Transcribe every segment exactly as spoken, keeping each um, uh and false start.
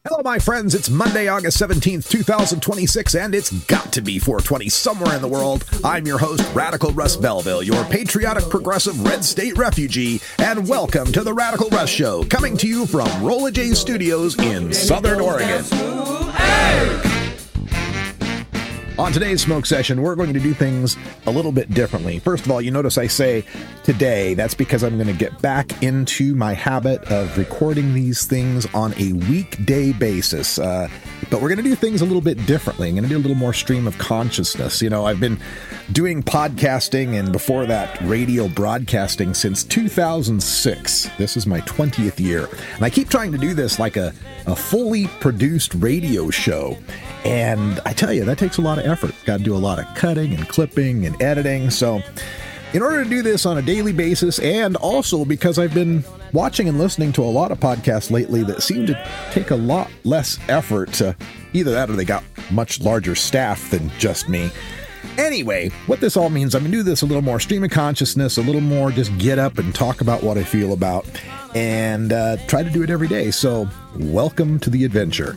Hello, my friends. It's Monday, August seventeenth, twenty twenty-six, and it's got to be four twenty somewhere in the world. I'm your host, Radical Russ Belville, your patriotic, progressive, red state refugee, and welcome to the Radical Russ Show, coming to you from Rolla J Studios in Southern Oregon. On today's smoke session, we're going to do things a little bit differently. First of all, you notice I say today. That's because I'm going to get back into my habit of recording these things on a weekday basis. Uh, but we're going to do things a little bit differently. I'm going to do a little more stream of consciousness. You know, I've been doing podcasting and before that radio broadcasting since two thousand six. This is my twentieth year. And I keep trying to do this like a, a fully produced radio show. And I tell you, that takes a lot of effort. Got to do a lot of cutting and clipping and editing. So in order to do this on a daily basis, and also because I've been watching and listening to a lot of podcasts lately that seem to take a lot less effort, to either that or they got much larger staff than just me. Anyway, what this all means, I'm going to do this a little more stream of consciousness, a little more just get up and talk about what I feel about, and uh, try to do it every day. So welcome to the adventure.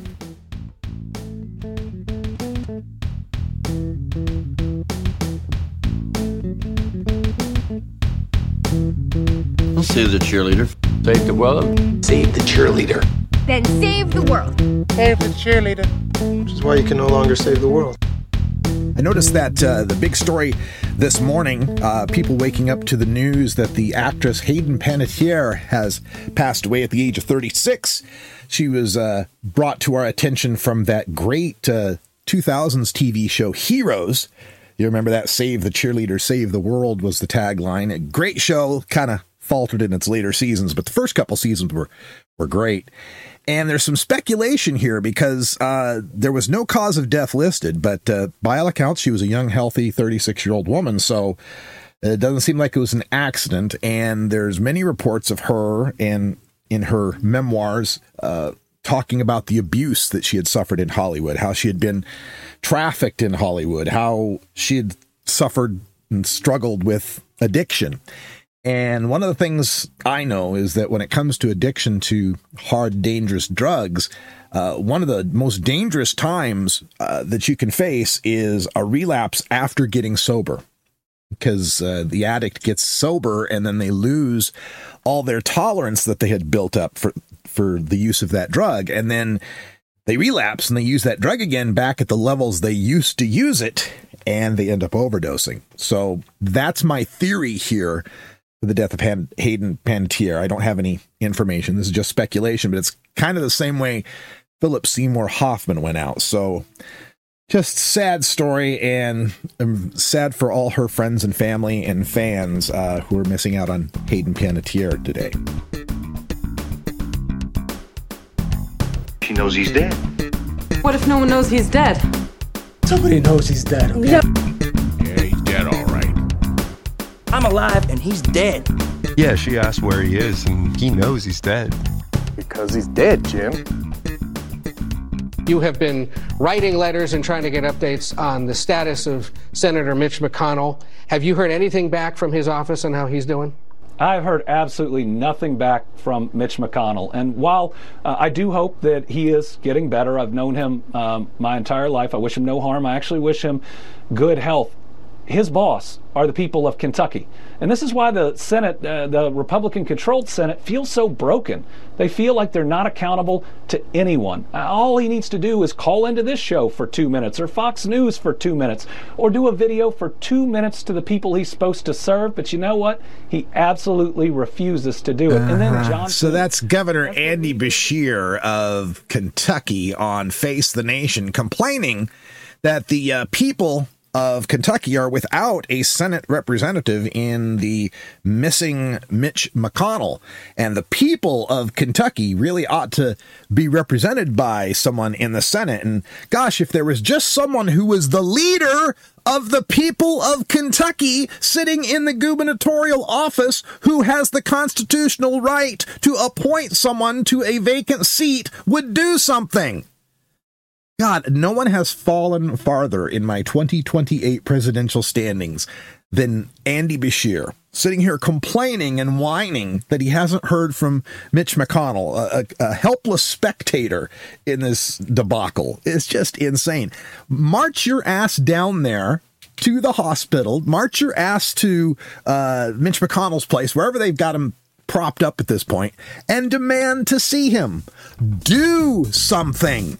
Save the cheerleader. Save the world. Save the cheerleader. Then save the world. Save the cheerleader. Which is why you can no longer save the world. I noticed that uh, the big story this morning, uh, people waking up to the news that the actress Hayden Panettiere has passed away at the age of thirty-six. She was uh, brought to our attention from that great uh, two thousands T V show Heroes. You remember that? Save the cheerleader, save the world was the tagline. A great show, kind of faltered in its later seasons, but the first couple seasons were, were great. And there's some speculation here because uh, there was no cause of death listed, but uh, by all accounts, she was a young, healthy thirty-six-year-old woman, so it doesn't seem like it was an accident. And there's many reports of her and in her memoirs uh, talking about the abuse that she had suffered in Hollywood, how she had been trafficked in Hollywood, how she had suffered and struggled with addiction. And one of the things I know is that when it comes to addiction to hard, dangerous drugs, uh, one of the most dangerous times uh, that you can face is a relapse after getting sober. Because uh, the addict gets sober and then they lose all their tolerance that they had built up for, for the use of that drug. And then they relapse and they use that drug again back at the levels they used to use it, and they end up overdosing. So that's my theory here. The death of Han- Hayden Panettiere. I don't have any information. This is just speculation, but it's kind of the same way Philip Seymour Hoffman went out. So just sad story, and I'm sad for all her friends and family and fans uh, who are missing out on Hayden Panettiere today. She knows he's dead. What if no one knows he's dead? Somebody knows he's dead, okay? No. Yeah, he's dead, all right. I'm alive and he's dead. Yeah, she asked where he is, and he knows he's dead. Because he's dead, Jim. You have been writing letters and trying to get updates on the status of Senator Mitch McConnell. Have you heard anything back from his office on how he's doing? I've heard absolutely nothing back from Mitch McConnell. And while uh, I do hope that he is getting better, I've known him um, my entire life. I wish him no harm. I actually wish him good health. His boss are the people of Kentucky. And this is why the Senate, uh, the Republican-controlled Senate, feels so broken. They feel like they're not accountable to anyone. Uh, all he needs to do is call into this show for two minutes, or Fox News for two minutes, or do a video for two minutes to the people he's supposed to serve. But you know what? He absolutely refuses to do it. And then John. So that's Governor Andy Beshear of Kentucky on Face the Nation complaining that the uh, people of Kentucky are without a Senate representative in the missing Mitch McConnell. And the people of Kentucky really ought to be represented by someone in the Senate. And gosh, if there was just someone who was the leader of the people of Kentucky sitting in the gubernatorial office who has the constitutional right to appoint someone to a vacant seat would do something. God, no one has fallen farther in my twenty twenty-eight presidential standings than Andy Beshear. sitting here complaining and whining that he hasn't heard from Mitch McConnell, a, a, a helpless spectator in this debacle. It's just insane. March your ass down there to the hospital, march your ass to uh, Mitch McConnell's place, wherever they've got him propped up at this point, and demand to see him. Do something.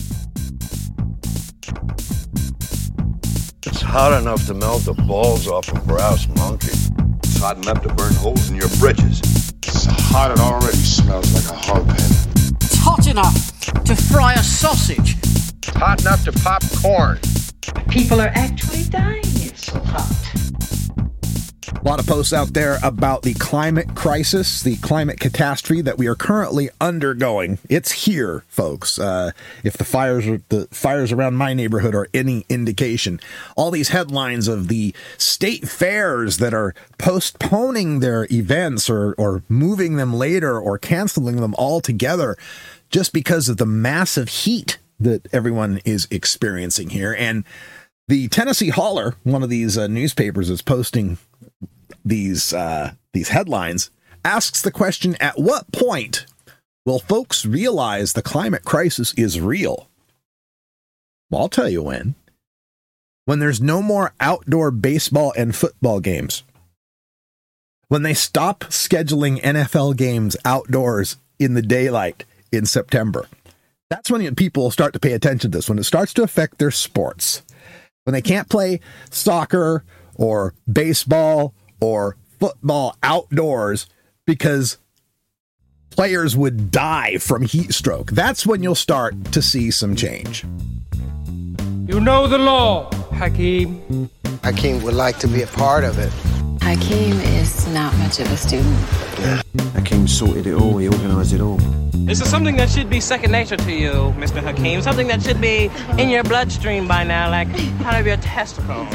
It's hot enough to melt the balls off a brass monkey. It's hot enough to burn holes in your britches. It's hot, it already smells like a hog pen. It's hot enough to fry a sausage. It's hot enough to pop corn. People are actually dying, it's so hot. A lot of posts out there about the climate crisis, the climate catastrophe that we are currently undergoing. It's here, folks. Uh, if the fires are, the fires around my neighborhood are any indication, all these headlines of the state fairs that are postponing their events or, or moving them later or canceling them altogether just because of the massive heat that everyone is experiencing here. And the Tennessee Holler, one of these uh, newspapers is posting these uh, these headlines, asks the question, at what point will folks realize the climate crisis is real? Well, I'll tell you when. When there's no more outdoor baseball and football games. When they stop scheduling N F L games outdoors in the daylight in September. That's when people start to pay attention to this, when it starts to affect their sports. When they can't play soccer or baseball or football outdoors because players would die from heat stroke. That's when you'll start to see some change. You know the law, Hakeem. Hakeem would like to be a part of it. Hakeem is not much of a student. Yeah. Hakeem sorted it all, he organised it all. This is something that should be second nature to you, Mister Hakeem. Something that should be in your bloodstream by now, like part of your testicles.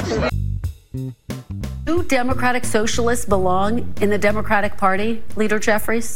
Do Democratic Socialists belong in the Democratic Party, Leader Jeffries?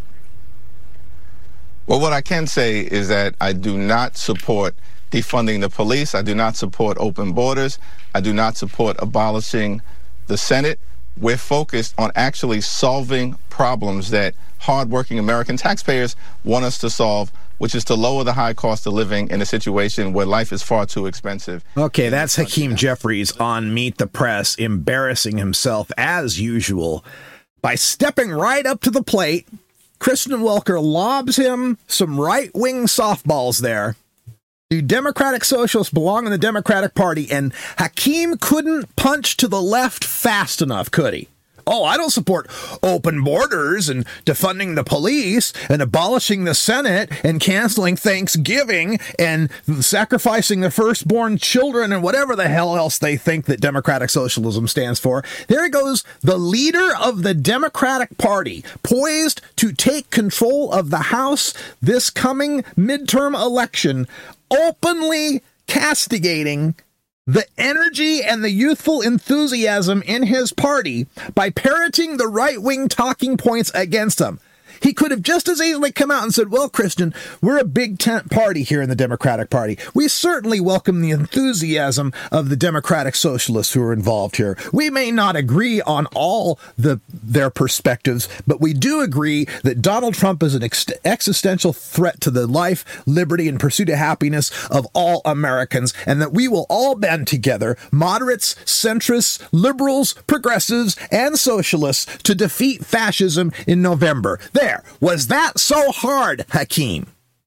Well, what I can say is that I do not support defunding the police. I do not support open borders. I do not support abolishing the Senate. We're focused on actually solving problems that hardworking American taxpayers want us to solve, which is to lower the high cost of living in a situation where life is far too expensive. Okay, that's Hakeem Jeffries on Meet the Press, embarrassing himself as usual by stepping right up to the plate. Kristen Welker lobs him some right-wing softballs there. Do Democratic Socialists belong in the Democratic Party? And Hakeem couldn't punch to the left fast enough, could he? Oh, I don't support open borders and defunding the police and abolishing the Senate and canceling Thanksgiving and sacrificing the firstborn children and whatever the hell else they think that Democratic Socialism stands for. There goes the leader of the Democratic Party, poised to take control of the House this coming midterm election, openly castigating the energy and the youthful enthusiasm in his party by parroting the right-wing talking points against them. He could have just as easily come out and said, well, Christian, we're a big tent party here in the Democratic Party. We certainly welcome the enthusiasm of the Democratic Socialists who are involved here. We may not agree on all the their perspectives, but we do agree that Donald Trump is an ex- existential threat to the life, liberty, and pursuit of happiness of all Americans, and that we will all band together, moderates, centrists, liberals, progressives, and socialists, to defeat fascism in November. There. Was that so hard, Hakeem?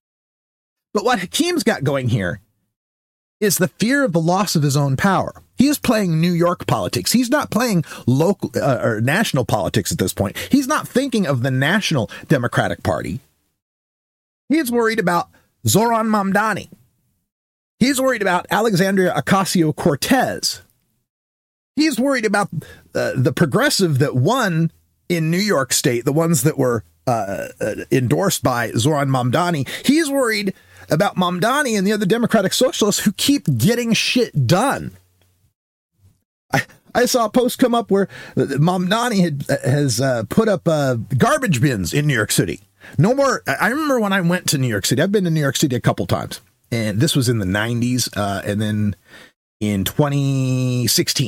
But what Hakeem's got going here is the fear of the loss of his own power. He is playing New York politics. He's not playing local uh, or national politics at this point. He's not thinking of the national Democratic Party. He's worried about Zoran Mamdani. He's worried about Alexandria Ocasio-Cortez. He's worried about uh, the progressive that won in New York State, the ones that were Uh, uh, endorsed by Zoran Mamdani. He's worried about Mamdani and the other Democratic Socialists who keep getting shit done. I, I saw a post come up where Mamdani had, has uh, put up uh, garbage bins in New York City. No more. I remember when I went to New York City. I've been to New York City a couple times, and this was in the nineties, uh, and then in twenty sixteen.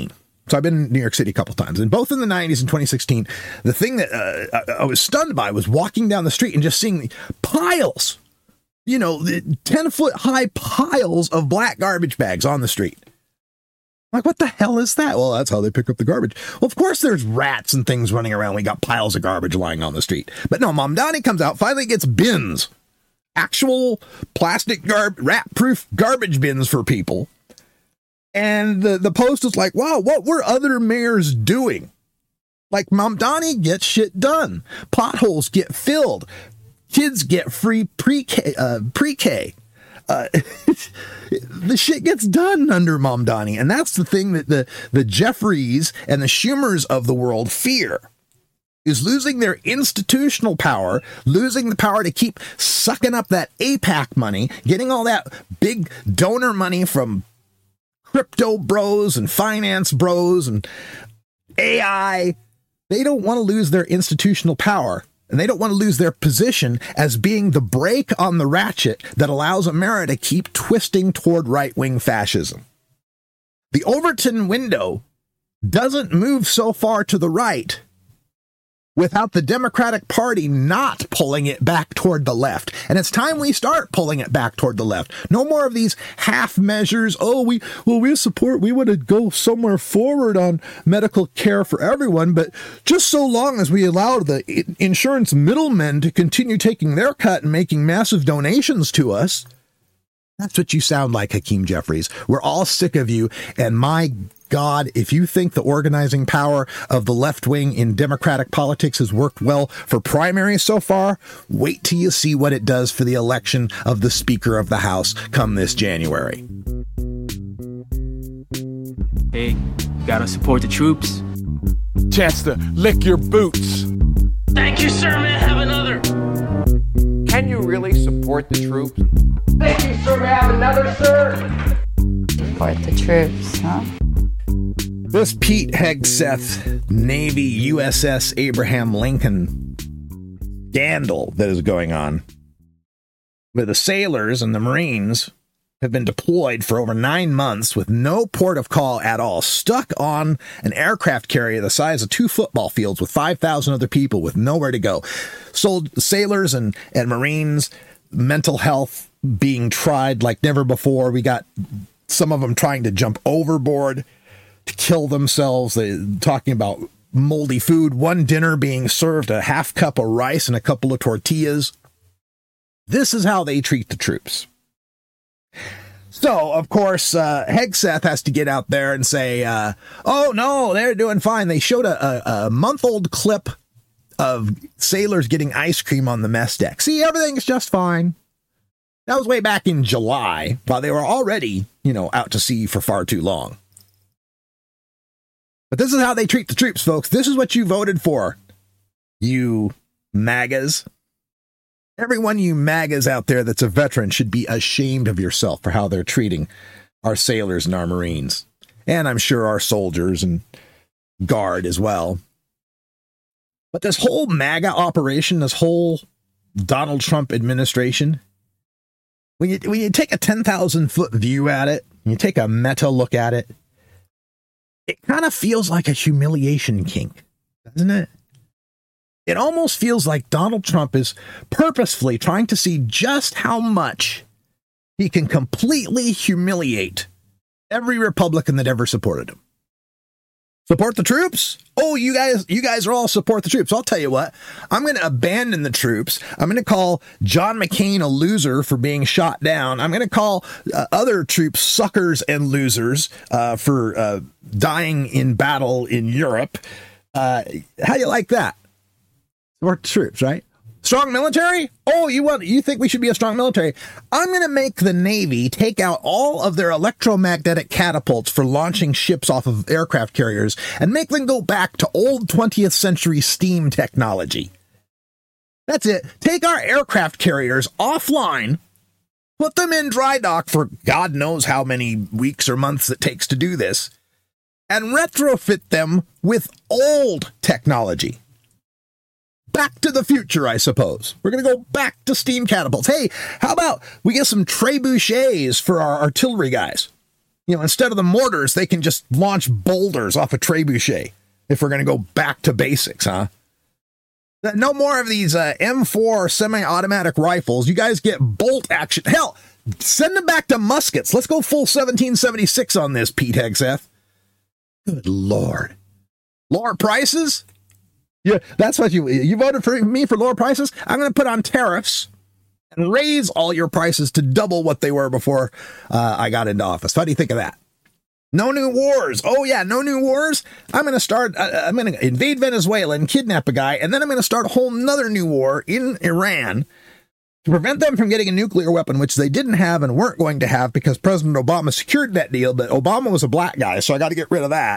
So I've been in New York City a couple times, and both in the nineties and twenty sixteen, the thing that uh, I, I was stunned by was walking down the street and just seeing piles, you know, ten foot high piles of black garbage bags on the street. Like, what the hell is that? Well, that's how they pick up the garbage. Well, of course there's rats and things running around. We got piles of garbage lying on the street. But no, Mamdani comes out, finally gets bins. Actual plastic gar- rat-proof garbage bins for people. And the, the Post is like, wow, what were other mayors doing? Like, Mamdani gets shit done. Potholes get filled. Kids get free pre-K. Uh, pre-K. Uh, the shit gets done under Mamdani. And that's the thing that the, the Jeffries and the Schumers of the world fear, is losing their institutional power, losing the power to keep sucking up that AIPAC money, getting all that big donor money from crypto bros and finance bros and A I. They don't want to lose their institutional power. And they don't want to lose their position as being the brake on the ratchet that allows America to keep twisting toward right-wing fascism. The Overton window doesn't move so far to the right without the Democratic Party not pulling it back toward the left. And it's time we start pulling it back toward the left. No more of these half measures. Oh, we, well, we support, we want to go somewhere forward on medical care for everyone, but just so long as we allow the insurance middlemen to continue taking their cut and making massive donations to us. That's what you sound like, Hakeem Jeffries. We're all sick of you. And my God, if you think the organizing power of the left wing in Democratic politics has worked well for primaries so far, wait till you see what it does for the election of the Speaker of the House come this January. Hey, gotta support the troops. Chance to lick your boots. Thank you, sir. May I have another? Can you really support the troops? Thank you, sir. May I have another, sir? Support the troops, huh? This Pete Hegseth Navy U S S Abraham Lincoln scandal that is going on, where the sailors and the Marines have been deployed for over nine months with no port of call at all, stuck on an aircraft carrier the size of two football fields with five thousand other people with nowhere to go. Sold sailors and, and Marines mental health being tried like never before. We got some of them trying to jump overboard to kill themselves. They talking about moldy food. One dinner being served a half cup of rice and a couple of tortillas. This is how they treat the troops. So, of course, uh, Hegseth has to get out there and say, uh, oh, no, they're doing fine. They showed a, a, a month-old clip of sailors getting ice cream on the mess deck. See, everything's just fine. That was way back in July, while they were already, you know, out to sea for far too long. But this is how they treat the troops, folks. This is what you voted for, you MAGAs. Everyone you MAGAs out there that's a veteran should be ashamed of yourself for how they're treating our sailors and our Marines. And I'm sure our soldiers and Guard as well. But this whole MAGA operation, this whole Donald Trump administration, when you, when you take a ten thousand foot view at it, you take a meta look at it, it kind of feels like a humiliation kink, doesn't it? It almost feels like Donald Trump is purposefully trying to see just how much he can completely humiliate every Republican that ever supported him. Support the troops? Oh, you guys, you guys are all support the troops. I'll tell you what, I'm going to abandon the troops. I'm going to call John McCain a loser for being shot down. I'm going to call uh, other troops suckers and losers uh, for uh, dying in battle in Europe. Uh, how do you like that? Support the troops, right? Strong military? Oh, you want, you think we should be a strong military? I'm going to make the Navy take out all of their electromagnetic catapults for launching ships off of aircraft carriers and make them go back to old twentieth century steam technology. That's it. Take our aircraft carriers offline, put them in dry dock for God knows how many weeks or months it takes to do this, and retrofit them with old technology. Back to the future, I suppose. We're going to go back to steam catapults. Hey, how about we get some trebuchets for our artillery guys? You know, instead of the mortars, they can just launch boulders off a trebuchet if we're going to go back to basics, huh? No more of these uh, M four semi-automatic rifles. You guys get bolt action. Hell, send them back to muskets. Let's go full seventeen seventy-six on this, Pete Hegseth. Good Lord. Lower prices? Yeah, that's what you you voted for me for lower prices? I'm going to put on tariffs and raise all your prices to double what they were before uh, I got into office. How do you think of that? No new wars. Oh, yeah, no new wars. I'm going to start, uh, I'm going to invade Venezuela and kidnap a guy, and then I'm going to start a whole nother new war in Iran to prevent them from getting a nuclear weapon, which they didn't have and weren't going to have because President Obama secured that deal, but Obama was a black guy, so I got to get rid of that.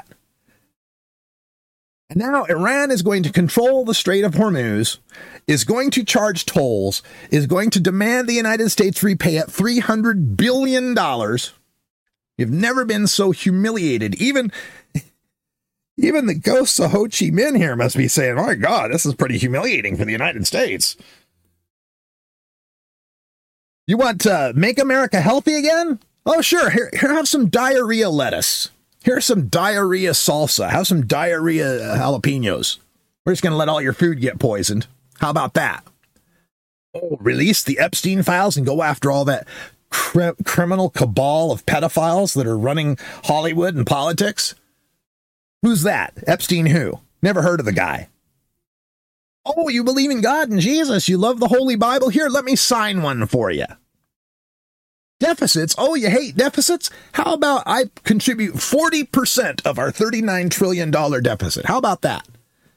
And now Iran is going to control the Strait of Hormuz, is going to charge tolls, is going to demand the United States repay it three hundred billion dollars. You've never been so humiliated. Even, even the ghosts of Ho Chi Minh here must be saying, my God, this is pretty humiliating for the United States. You want to make America healthy again? Oh, sure. Here, here, have some diarrhea lettuce. Here's some diarrhea salsa. Have some diarrhea jalapenos. We're just going to let all your food get poisoned. How about that? Oh, release the Epstein files and go after all that cr- criminal cabal of pedophiles that are running Hollywood and politics. Who's that? Epstein who? Never heard of the guy. Oh, you believe in God and Jesus. You love the Holy Bible. Here, let me sign one for you. Deficits. Oh, you hate deficits? How about I contribute forty percent of our thirty-nine trillion dollars deficit? How about that?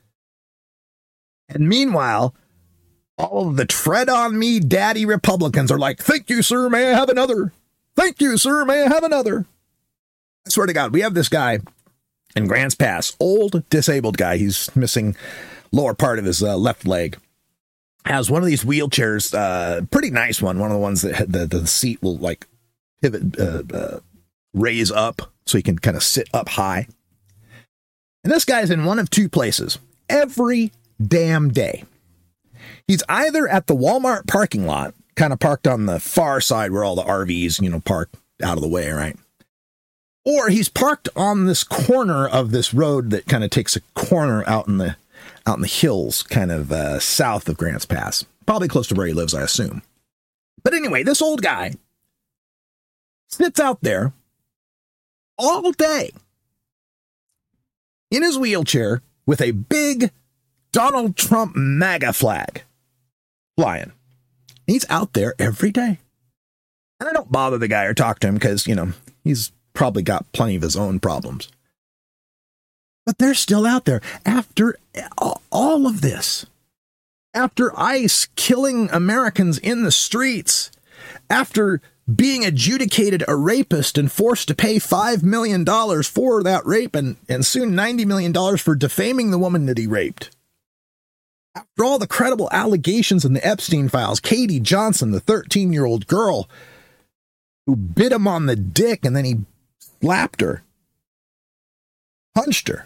And meanwhile, all of the tread on me daddy Republicans are like, thank you, sir. May I have another? Thank you, sir. May I have another? I swear to God, we have this guy in Grants Pass, old disabled guy. He's missing lower part of his uh, left leg. Has one of these wheelchairs, uh, pretty nice one. One of the ones that the, the seat will like pivot, uh, uh, raise up so he can kind of sit up high. And this guy's in one of two places every damn day. He's either at the Walmart parking lot, kind of parked on the far side where all the R Vs, you know, park out of the way, right? Or he's parked on this corner of this road that kind of takes a corner out in the out in the hills, kind of uh, south of Grants Pass. Probably close to where he lives, I assume. But anyway, this old guy sits out there all day in his wheelchair with a big Donald Trump MAGA flag flying. He's out there every day. And I don't bother the guy or talk to him because, you know, he's probably got plenty of his own problems. But they're still out there after all of this. After ICE killing Americans in the streets. After being adjudicated a rapist and forced to pay five million dollars for that rape and, and soon ninety million dollars for defaming the woman that he raped. After all the credible allegations in the Epstein files, Katie Johnson, the thirteen-year-old girl who bit him on the dick and then he slapped her, punched her.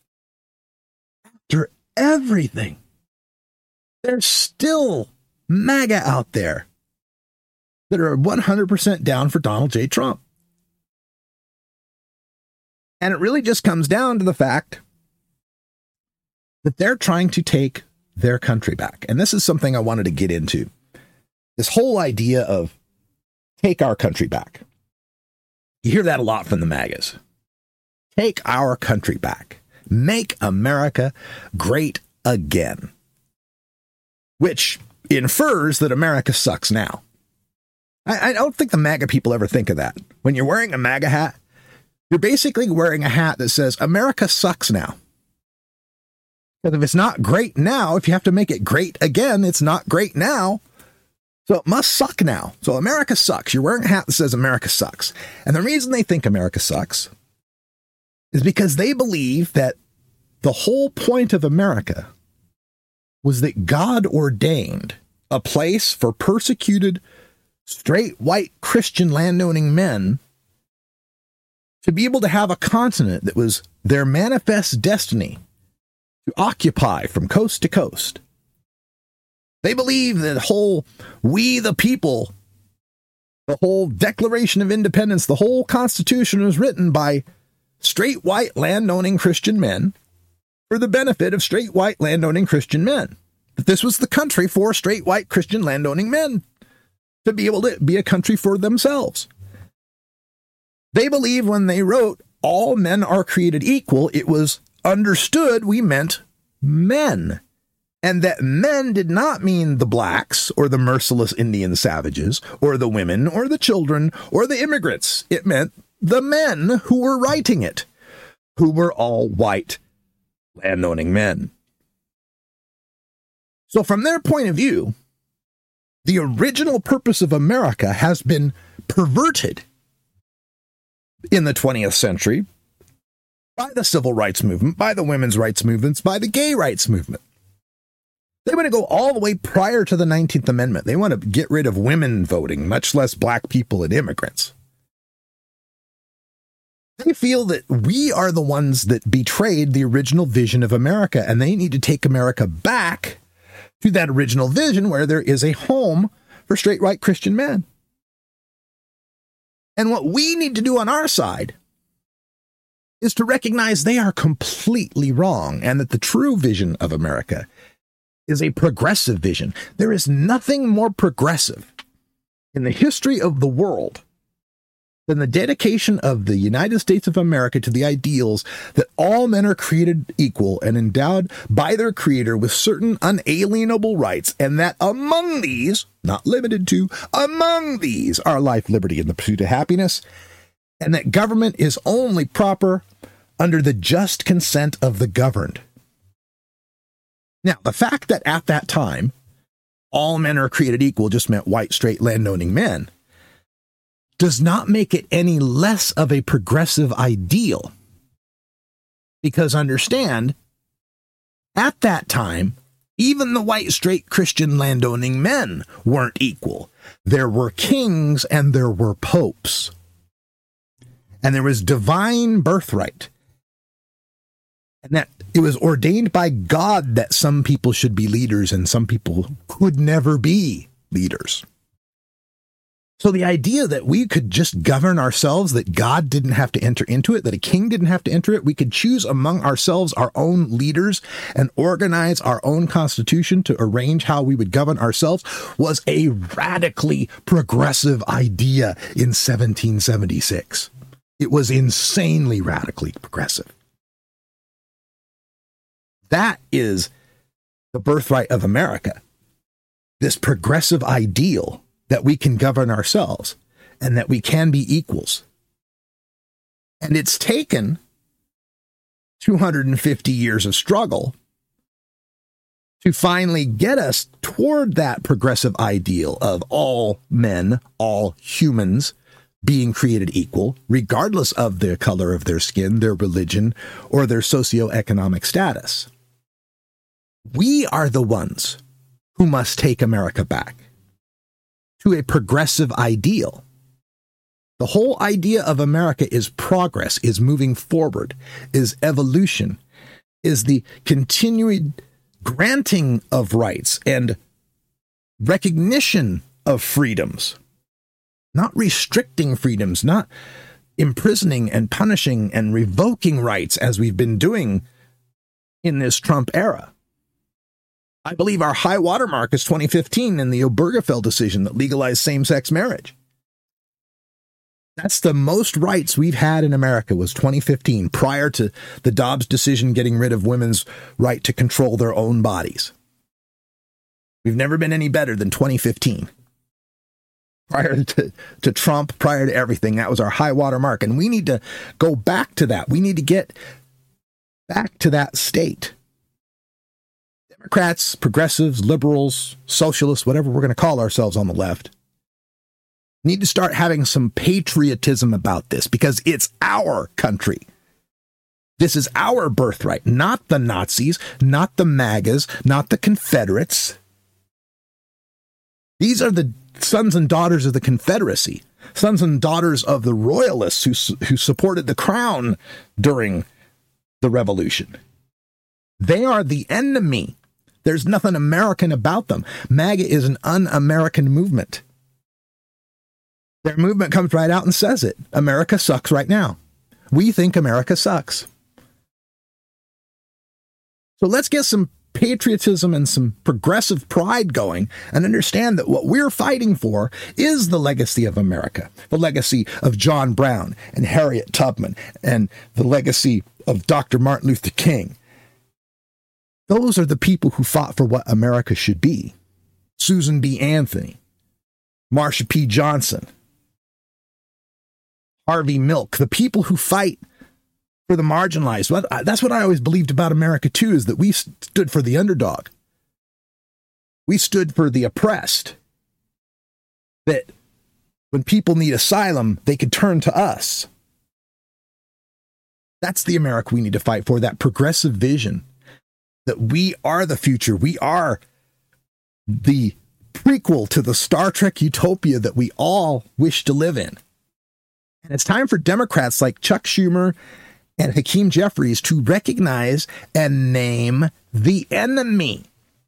After everything, there's still MAGA out there that are one hundred percent down for Donald J. Trump. And it really just comes down to the fact that they're trying to take their country back. And this is something I wanted to get into. This whole idea of take our country back. You hear that a lot from the MAGAs. Take our country back. Make America great again. Which infers that America sucks now. I, I don't think the MAGA people ever think of that. When you're wearing a MAGA hat, you're basically wearing a hat that says America sucks now. Because if it's not great now, if you have to make it great again, it's not great now. So it must suck now. So America sucks. You're wearing a hat that says America sucks. And the reason they think America sucks is because they believe that the whole point of America was that God ordained a place for persecuted, straight, white, Christian landowning men to be able to have a continent that was their manifest destiny to occupy from coast to coast. They believe that whole we the people The whole Declaration of Independence, the whole Constitution was written by straight white landowning Christian men for the benefit of straight white landowning Christian men. That this was the country for straight white Christian landowning men to be able to be a country for themselves. They believe when they wrote all men are created equal, it was understood we meant men. And that men did not mean the blacks or the merciless Indian savages or the women or the children or the immigrants. It meant the men who were writing it, who were all white landowning men. So from their point of view, the original purpose of America has been perverted in the twentieth century by the civil rights movement, by the women's rights movements, by the gay rights movement. They want to go all the way prior to the nineteenth Amendment. They want to get rid of women voting, much less black people and immigrants. They feel that we are the ones that betrayed the original vision of America, and they need to take America back to that original vision where there is a home for straight white Christian men. And what we need to do on our side is to recognize they are completely wrong, and that the true vision of America is a progressive vision. There is nothing more progressive in the history of the world than the dedication of the United States of America to the ideals that all men are created equal and endowed by their Creator with certain unalienable rights, and that among these, not limited to, among these are life, liberty, and the pursuit of happiness, and that government is only proper under the just consent of the governed. Now, the fact that at that time, all men are created equal just meant white, straight, landowning men does not make it any less of a progressive ideal. Because understand, at that time, even the white, straight, Christian landowning men weren't equal. There were kings and there were popes. And there was divine birthright. And that it was ordained by God that some people should be leaders and some people could never be leaders. So the idea that we could just govern ourselves, that God didn't have to enter into it, that a king didn't have to enter it, we could choose among ourselves our own leaders and organize our own constitution to arrange how we would govern ourselves, was a radically progressive idea in seventeen seventy-six. It was insanely radically progressive. That is the birthright of America, this progressive ideal that we can govern ourselves and that we can be equals. And it's taken two hundred fifty years of struggle to finally get us toward that progressive ideal of all men, all humans being created equal, regardless of the color of their skin, their religion, or their socioeconomic status. We are the ones who must take America back to a progressive ideal. The whole idea of America is progress, is moving forward, is evolution, is the continued granting of rights and recognition of freedoms, not restricting freedoms, not imprisoning and punishing and revoking rights as we've been doing in this Trump era. I believe our high watermark is twenty fifteen in the Obergefell decision that legalized same-sex marriage. That's the most rights we've had in America was twenty fifteen, prior to the Dobbs decision getting rid of women's right to control their own bodies. We've never been any better than twenty fifteen. Prior to, to Trump, prior to everything, that was our high watermark. And we need to go back to that. We need to get back to that state. Democrats, progressives, liberals, socialists, whatever we're going to call ourselves on the left, need to start having some patriotism about this, because it's our country. This is our birthright, not the Nazis, not the MAGAs, not the Confederates. These are the sons and daughters of the Confederacy, sons and daughters of the royalists who, who supported the crown during the Revolution. They are the enemy. There's nothing American about them. MAGA is an un-American movement. Their movement comes right out and says it. America sucks right now. We think America sucks. So let's get some patriotism and some progressive pride going and understand that what we're fighting for is the legacy of America, the legacy of John Brown and Harriet Tubman, and the legacy of Doctor Martin Luther King. Those are the people who fought for what America should be. Susan B. Anthony, Marsha P. Johnson, Harvey Milk, the people who fight for the marginalized. Well, that's what I always believed about America, too, is that we stood for the underdog. We stood for the oppressed. That when people need asylum, they could turn to us. That's the America we need to fight for, that progressive vision. That we are the future. We are the prequel to the Star Trek utopia that we all wish to live in. And it's time for Democrats like Chuck Schumer and Hakeem Jeffries to recognize and name the enemy.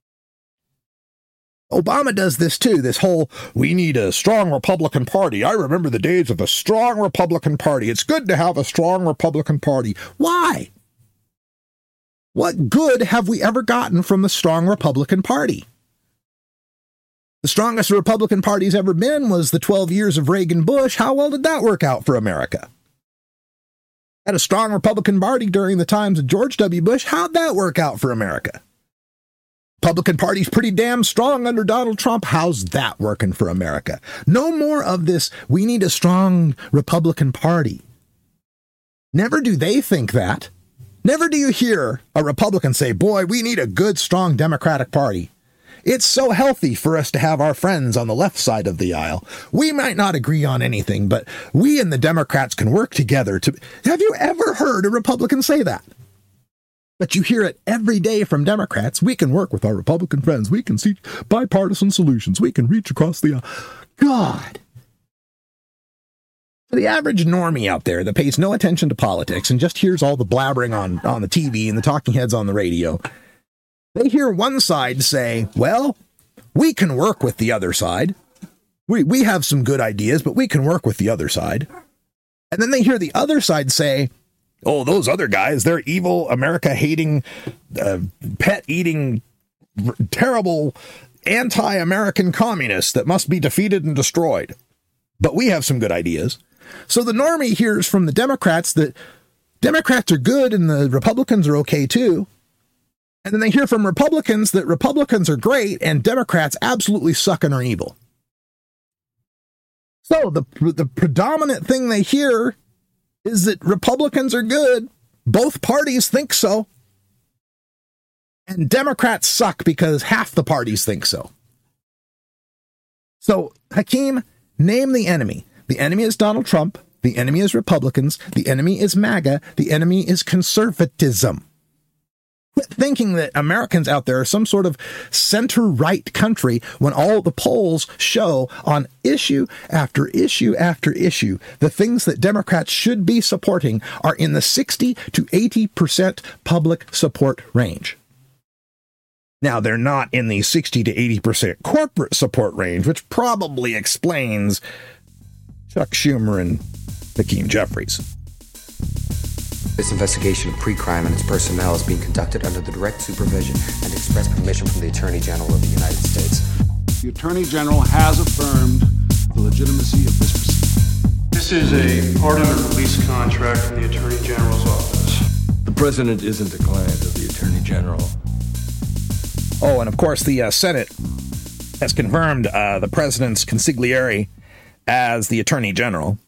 Obama does this too, this whole, we need a strong Republican Party. I remember the days of a strong Republican Party. It's good to have a strong Republican Party. Why? What good have we ever gotten from a strong Republican Party? The strongest the Republican Party's ever been was the twelve years of Reagan-Bush. How well did that work out for America? Had a strong Republican Party during the times of George W. Bush. How'd that work out for America? Republican Party's pretty damn strong under Donald Trump. How's that working for America? No more of this, we need a strong Republican Party. Never do they think that. Never do you hear a Republican say, boy, we need a good, strong Democratic Party. It's so healthy for us to have our friends on the left side of the aisle. We might not agree on anything, but we and the Democrats can work together to... Have you ever heard a Republican say that? But you hear it every day from Democrats. We can work with our Republican friends. We can seek bipartisan solutions. We can reach across the aisle. God. For the average normie out there that pays no attention to politics and just hears all the blabbering on, on the T V and the talking heads on the radio, they hear one side say, well, we can work with the other side. We, we have some good ideas, but we can work with the other side. And then they hear the other side say, oh, those other guys, they're evil, America-hating, uh, pet-eating, r- terrible, anti-American communists that must be defeated and destroyed. But we have some good ideas. So the normie hears from the Democrats that Democrats are good and the Republicans are okay too. And then they hear from Republicans that Republicans are great and Democrats absolutely suck and are evil. So the the predominant thing they hear is that Republicans are good. Both parties think so. And Democrats suck because half the parties think so. So, Hakeem, name the enemy. The enemy is Donald Trump. The enemy is Republicans. The enemy is MAGA. The enemy is conservatism. Quit thinking that Americans out there are some sort of center-right country when all the polls show on issue after issue after issue the things that Democrats should be supporting are in the sixty to eighty percent public support range. Now, they're not in the sixty to eighty percent corporate support range, which probably explains Chuck Schumer and Hakeem Jeffries. This investigation of pre-crime and its personnel is being conducted under the direct supervision and express permission from the Attorney General of the United States. The Attorney General has affirmed the legitimacy of this proceeding. This is a pardon or release contract from the Attorney General's office. The President isn't a client of the Attorney General. Oh, and of course the uh, Senate has confirmed uh, the President's consigliere as the Attorney General.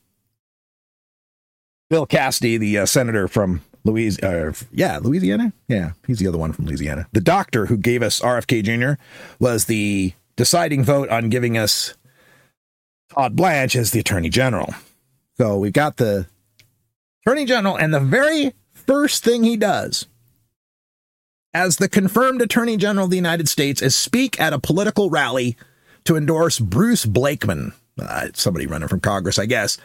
Bill Cassidy, the uh, senator from Louisiana, uh, yeah, Louisiana? Yeah, he's the other one from Louisiana. The doctor who gave us R F K Junior was the deciding vote on giving us Todd Blanche as the Attorney General. So we've got the Attorney General, and the very first thing he does as the confirmed Attorney General of the United States is speak at a political rally to endorse Bruce Blakeman, uh, somebody running from Congress, I guess.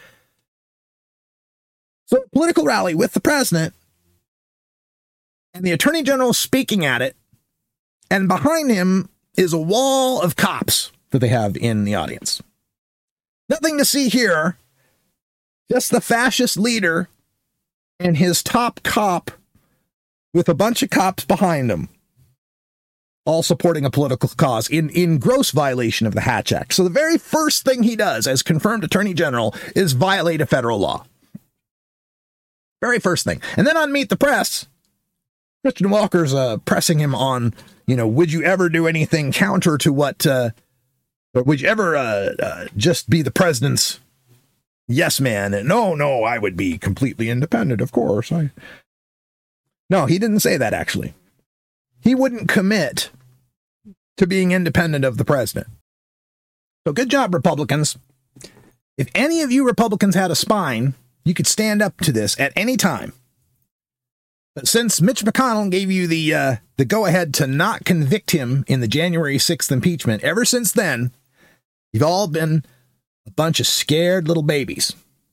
So a political rally with the president and the Attorney General speaking at it, and behind him is a wall of cops that they have in the audience. Nothing to see here. Just the fascist leader and his top cop with a bunch of cops behind him, all supporting a political cause in, in gross violation of the Hatch Act. So the very first thing he does as confirmed Attorney General is violate a federal law. Very first thing. And then on Meet the Press, Christian Walker's uh, pressing him on, you know, would you ever do anything counter to what, uh, or would you ever uh, uh, just be the president's yes man? And no, no, I would be completely independent, of course. I... No, he didn't say that, actually. He wouldn't commit to being independent of the president. So good job, Republicans. If any of you Republicans had a spine, you could stand up to this at any time. But since Mitch McConnell gave you the uh, the go-ahead to not convict him in the January sixth impeachment, ever since then, you've all been a bunch of scared little babies.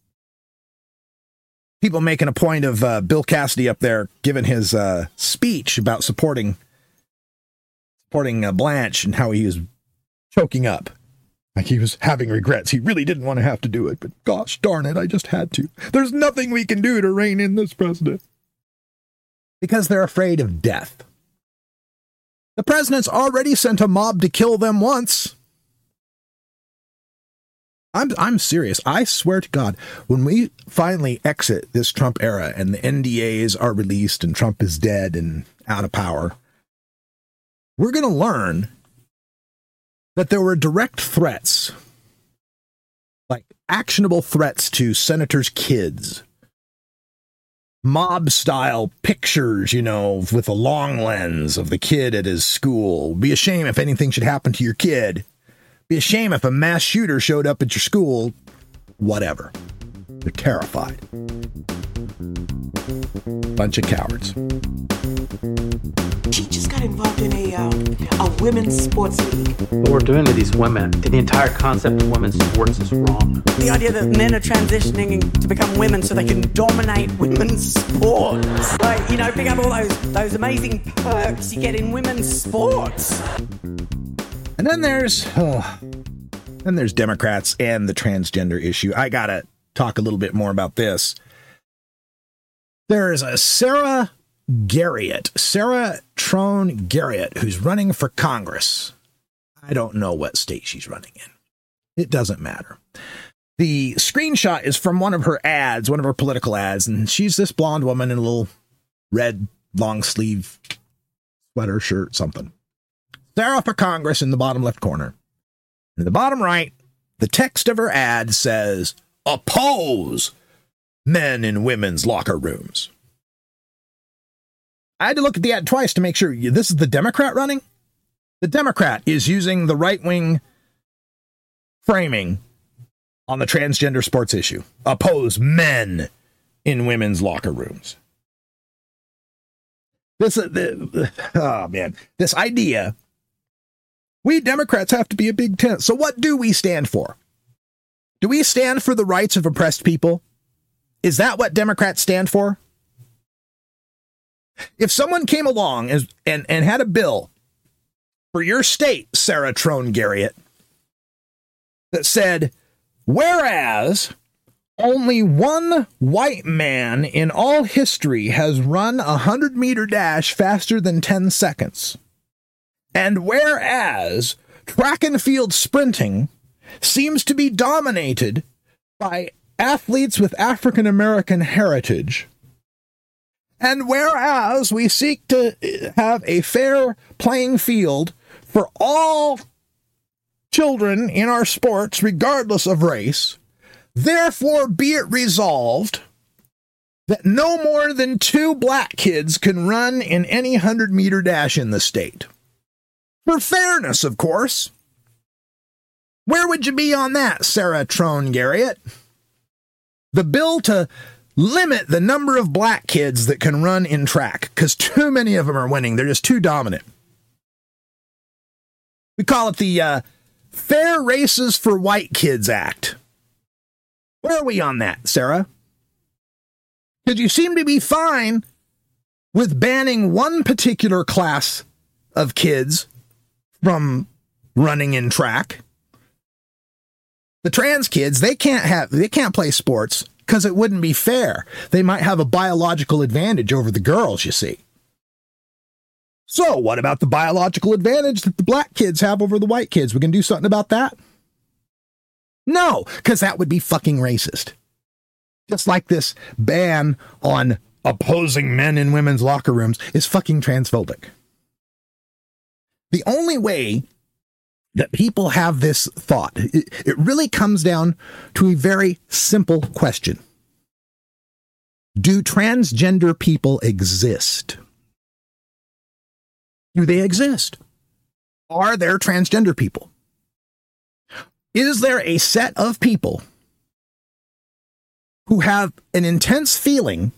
People making a point of uh, Bill Cassidy up there giving his uh, speech about supporting supporting uh, Blanche and how he was choking up. Like he was having regrets. He really didn't want to have to do it, but gosh darn it, I just had to. There's nothing we can do to rein in this president. Because they're afraid of death. The president's already sent a mob to kill them once. I'm I'm serious. I swear to God, when we finally exit this Trump era and the N D As are released and Trump is dead and out of power, we're going to learn that there were direct threats, like actionable threats to senators' kids, mob-style pictures, you know, with a long lens of the kid at his school. Be a shame if anything should happen to your kid. Be a shame if a mass shooter showed up at your school. Whatever. They're terrified. Bunch of cowards. She just got involved in a uh, a women's sports league. What we're doing to these women, the entire concept of women's sports is wrong. The idea that men are transitioning to become women so they can dominate women's sports. Like, you know, pick up all those those amazing perks you get in women's sports. And then there's, oh, then there's Democrats and the transgender issue. I gotta talk a little bit more about this. There is a Sarah Garriott, Sarah Trone Garriott, who's running for Congress. I don't know what state she's running in. It doesn't matter. The screenshot is from one of her ads, one of her political ads, and she's this blonde woman in a little red long sleeve sweater, shirt, something. Sarah for Congress in the bottom left corner. In the bottom right, the text of her ad says, "Oppose men in women's locker rooms." I had to look at the ad twice to make sure this is the Democrat running. The Democrat is using the right-wing framing on the transgender sports issue. Oppose men in women's locker rooms. This, uh, the, oh man, this idea, we Democrats have to be a big tent. So what do we stand for? Do we stand for the rights of oppressed people? Is that what Democrats stand for? If someone came along and, and, and had a bill for your state, Sarah Trone Garriott, that said, whereas only one white man in all history has run a hundred meter dash faster than ten seconds, and whereas track and field sprinting seems to be dominated by athletes with African American heritage, and whereas we seek to have a fair playing field for all children in our sports, regardless of race, therefore be it resolved that no more than two black kids can run in any hundred-meter dash in the state. For fairness, of course. Where would you be on that, Sarah Trone Garriott? The bill to limit the number of black kids that can run in track, because too many of them are winning. They're just too dominant. We call it the uh, Fair Races for White Kids Act. Where are we on that, Sarah? Because you seem to be fine with banning one particular class of kids from running in track. The trans kids, they can't have, they can't play sports because it wouldn't be fair. They might have a biological advantage over the girls, you see. So what about the biological advantage that the black kids have over the white kids? We can do something about that? No, because that would be fucking racist. Just like this ban on opposing men in women's locker rooms is fucking transphobic. The only way that people have this thought, it, it really comes down to a very simple question. Do transgender people exist? Do they exist? Are there transgender people? Is there a set of people who have an intense feeling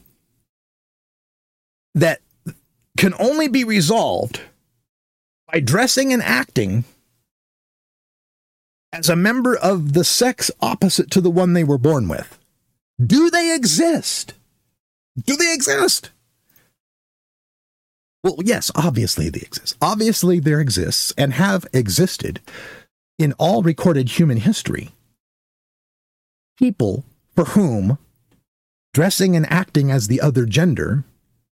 that can only be resolved by dressing and acting as a member of the sex opposite to the one they were born with? Do they exist? Do they exist? Well, yes, obviously they exist. Obviously there exists and have existed in all recorded human history people for whom dressing and acting as the other gender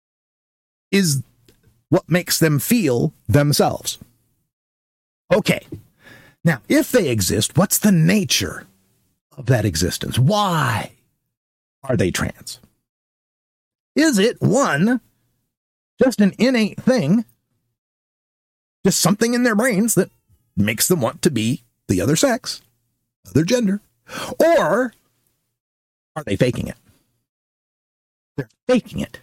is what makes them feel themselves. Okay. Now, if they exist, what's the nature of that existence? Why are they trans? Is it, one, just an innate thing, just something in their brains that makes them want to be the other sex, other gender, or are they faking it? They're faking it.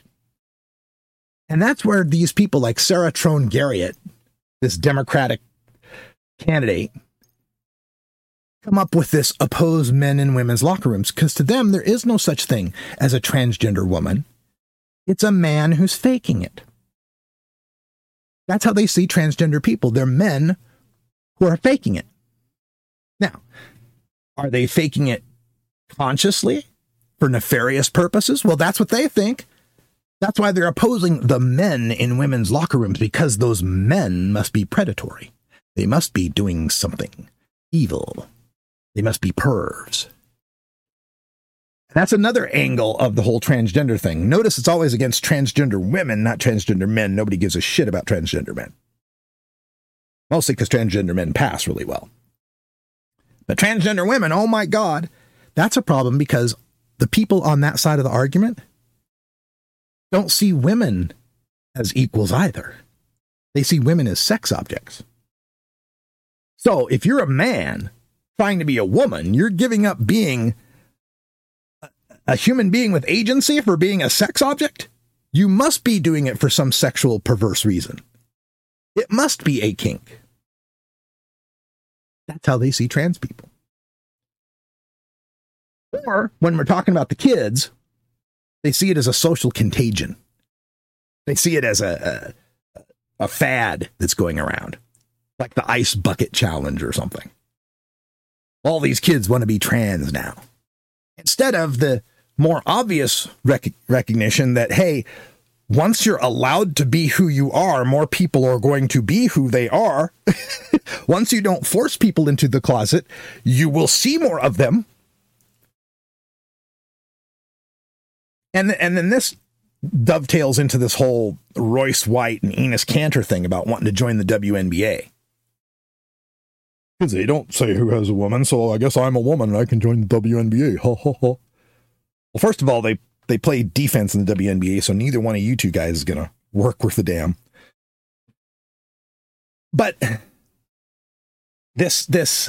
And that's where these people like Sarah Trone Garriott, this Democratic candidate, come up with this oppose men in women's locker rooms, because to them, there is no such thing as a transgender woman. It's a man who's faking it. That's how they see transgender people. They're men who are faking it. Now, are they faking it consciously for nefarious purposes? Well, that's what they think. That's why they're opposing the men in women's locker rooms, because those men must be predatory. They must be doing something evil. They must be pervs. That's another angle of the whole transgender thing. Notice it's always against transgender women, not transgender men. Nobody gives a shit about transgender men. Mostly because transgender men pass really well. But transgender women, oh my God, that's a problem, because the people on that side of the argument don't see women as equals either. They see women as sex objects. So if you're a man trying to be a woman, you're giving up being a, a human being with agency for being a sex object? You must be doing it for some sexual perverse reason. It must be a kink. That's how they see trans people. Or when we're talking about the kids, they see it as a social contagion. They see it as a, a, a fad that's going around, like the ice bucket challenge or something. All these kids want to be trans now. Instead of the more obvious rec- recognition that, hey, once you're allowed to be who you are, more people are going to be who they are. Once you don't force people into the closet, you will see more of them. And, and then this dovetails into this whole Royce White and Enos Cantor thing about wanting to join the W N B A. Because they don't say who has a woman, so I guess I'm a woman and I can join the W N B A. Ha, ha, ha. Well, first of all, they, they play defense in the W N B A, so neither one of you two guys is going to work worth a damn. But this, this,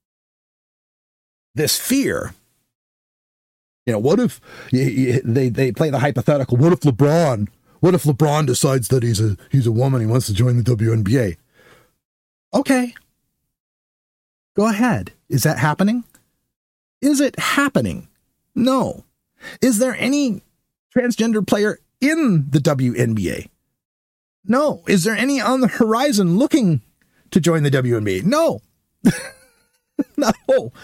this fear, you know, what if you, you, they, they play the hypothetical, what if LeBron, what if LeBron decides that he's a, he's a woman, he wants to join the W N B A? Okay. Go ahead. Is that happening? Is it happening? No. Is there any transgender player in the W N B A? No. Is there any on the horizon looking to join the W N B A? No. No.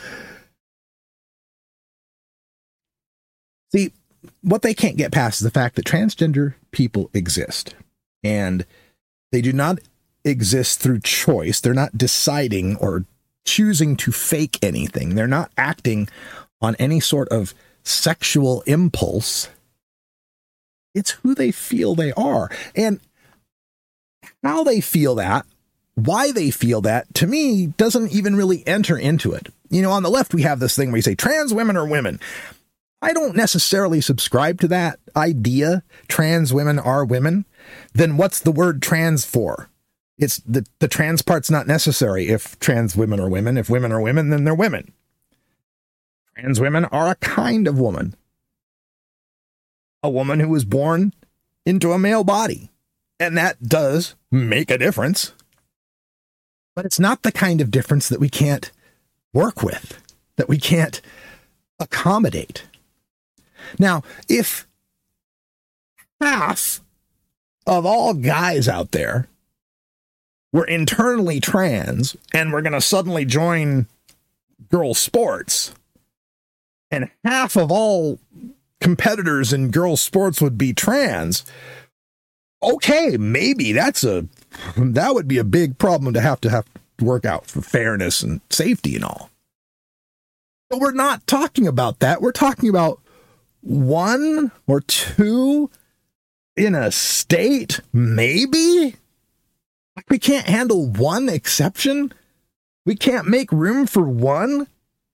See, what they can't get past is the fact that transgender people exist, and they do not exist through choice. They're not deciding or choosing to fake anything. They're not acting on any sort of sexual impulse. It's who they feel they are. And how they feel that, why they feel that, to me, doesn't even really enter into it. You know, on the left, we have this thing where you say trans women are women. I don't necessarily subscribe to that idea. Trans women are women. Then what's the word trans for? It's the, the trans part's not necessary if trans women are women. If women are women, then they're women. Trans women are a kind of woman. A woman who was born into a male body. And that does make a difference. But it's not the kind of difference that we can't work with, that we can't accommodate. Now, if half of all guys out there were internally trans and we're going to suddenly join girl sports, and half of all competitors in girl sports would be trans, okay, maybe that's a that would be a big problem to have to have to work out for fairness and safety and all. But we're not talking about that. We're talking about one or two in a state, maybe. Like, we can't handle one exception. We can't make room for one.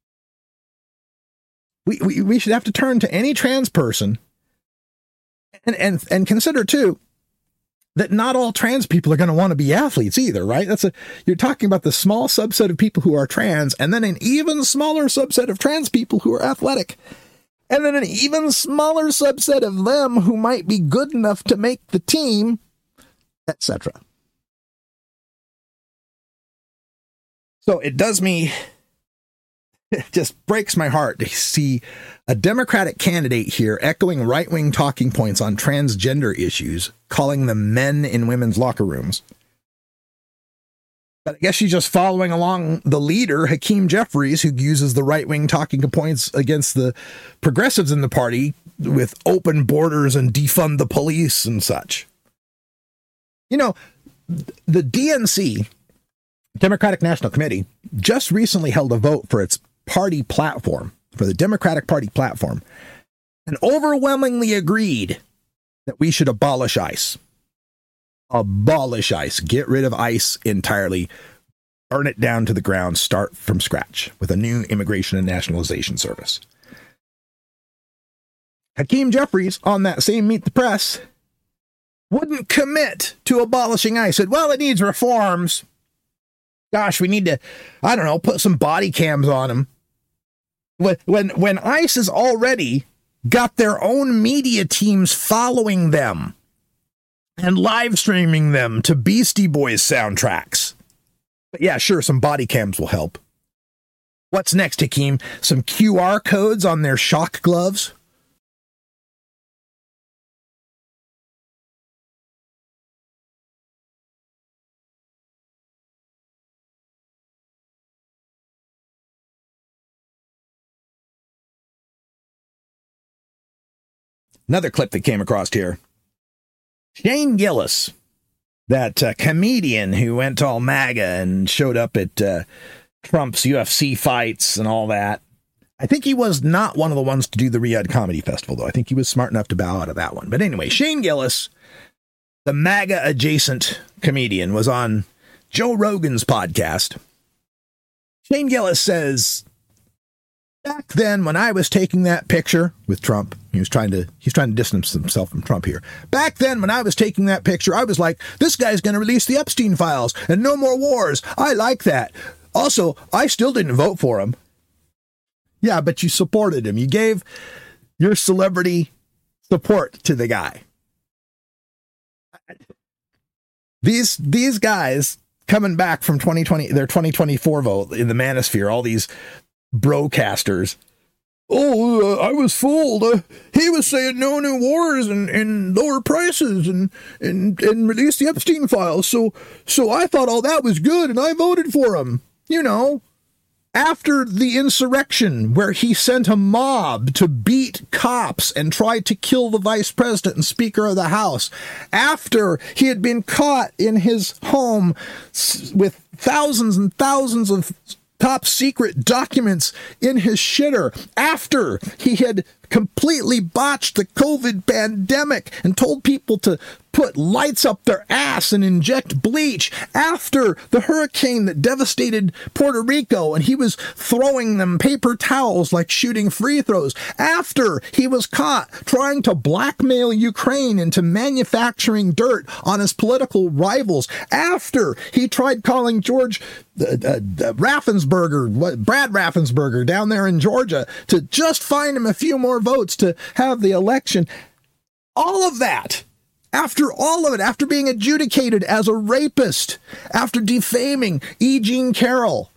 We, we, we should have to turn to any trans person and, and, and consider, too, that not all trans people are going to want to be athletes either, right? That's a, you're talking about the small subset of people who are trans, and then an even smaller subset of trans people who are athletic, and then an even smaller subset of them who might be good enough to make the team, et cetera. So it does me, it just breaks my heart to see a Democratic candidate here echoing right-wing talking points on transgender issues, calling them men in women's locker rooms. But I guess she's just following along the leader, Hakeem Jeffries, who uses the right-wing talking points against the progressives in the party with open borders and defund the police and such. You know, the D N C, Democratic National Committee, just recently held a vote for its party platform, for the Democratic Party platform, and overwhelmingly agreed that we should abolish ICE. Abolish ICE. Get rid of ICE entirely. Burn it down to the ground. Start from scratch with a new Immigration and Nationalization Service. Hakeem Jeffries, on that same Meet the Press, wouldn't commit to abolishing ICE. Said, well, it needs reforms. Gosh, we need to, I don't know, put some body cams on them. When, when, when ICE has already got their own media teams following them and live streaming them to Beastie Boys soundtracks. But yeah, sure, some body cams will help. What's next, Hakeem? Some Q R codes on their shock gloves? Another clip that came across here. Shane Gillis, that uh, comedian who went all MAGA and showed up at uh, Trump's U F C fights and all that. I think he was not one of the ones to do the Riyadh Comedy Festival, though. I think he was smart enough to bow out of that one. But anyway, Shane Gillis, the MAGA-adjacent comedian, was on Joe Rogan's podcast. Shane Gillis says, back then, when I was taking that picture with Trump, he was trying to he's trying to distance himself from Trump here. Back then, when I was taking that picture, I was like, this guy's going to release the Epstein files and no more wars. I like that. Also, I still didn't vote for him. Yeah, but you supported him. You gave your celebrity support to the guy. These these guys coming back from twenty twenty, their twenty twenty-four vote in the manosphere, all these broadcasters. Oh, uh, I was fooled. Uh, he was saying no new wars and, and lower prices and, and, and release the Epstein files. So, so I thought all that was good and I voted for him. You know, after the insurrection where he sent a mob to beat cops and tried to kill the vice president and speaker of the House, after he had been caught in his home with thousands and thousands of top secret documents in his shitter after he had completely botched the COVID pandemic and told people to put lights up their ass and inject bleach after the hurricane that devastated Puerto Rico, and he was throwing them paper towels like shooting free throws, after he was caught trying to blackmail Ukraine into manufacturing dirt on his political rivals, after he tried calling George uh, uh, Raffensperger, what, Brad Raffensperger down there in Georgia to just find him a few more votes to have the election. All of that, after all of it, after being adjudicated as a rapist, after defaming E. Jean Carroll,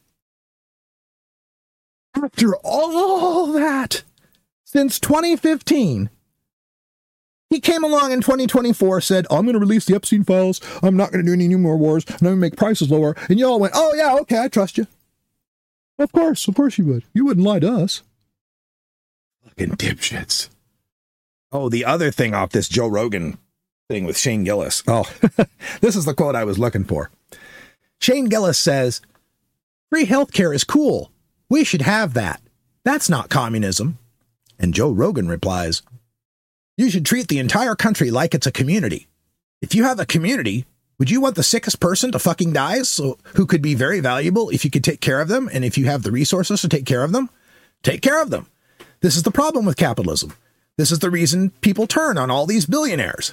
after all that, since twenty fifteen, he came along in twenty twenty-four, said, I'm going to release the Epstein files, I'm not going to do any new more wars, and I'm going to make prices lower, and you all went, oh yeah, okay, I trust you. Of course, of course you would. You wouldn't lie to us. Fucking dipshits. Oh, the other thing off this Joe Rogan thing with Shane Gillis. Oh, this is the quote I was looking for. Shane Gillis says, free healthcare is cool. We should have that. That's not communism. And Joe Rogan replies, you should treat the entire country like it's a community. If you have a community, would you want the sickest person to fucking die, so who could be very valuable if you could take care of them, and if you have the resources to take care of them? Take care of them. This is the problem with capitalism. This is the reason people turn on all these billionaires.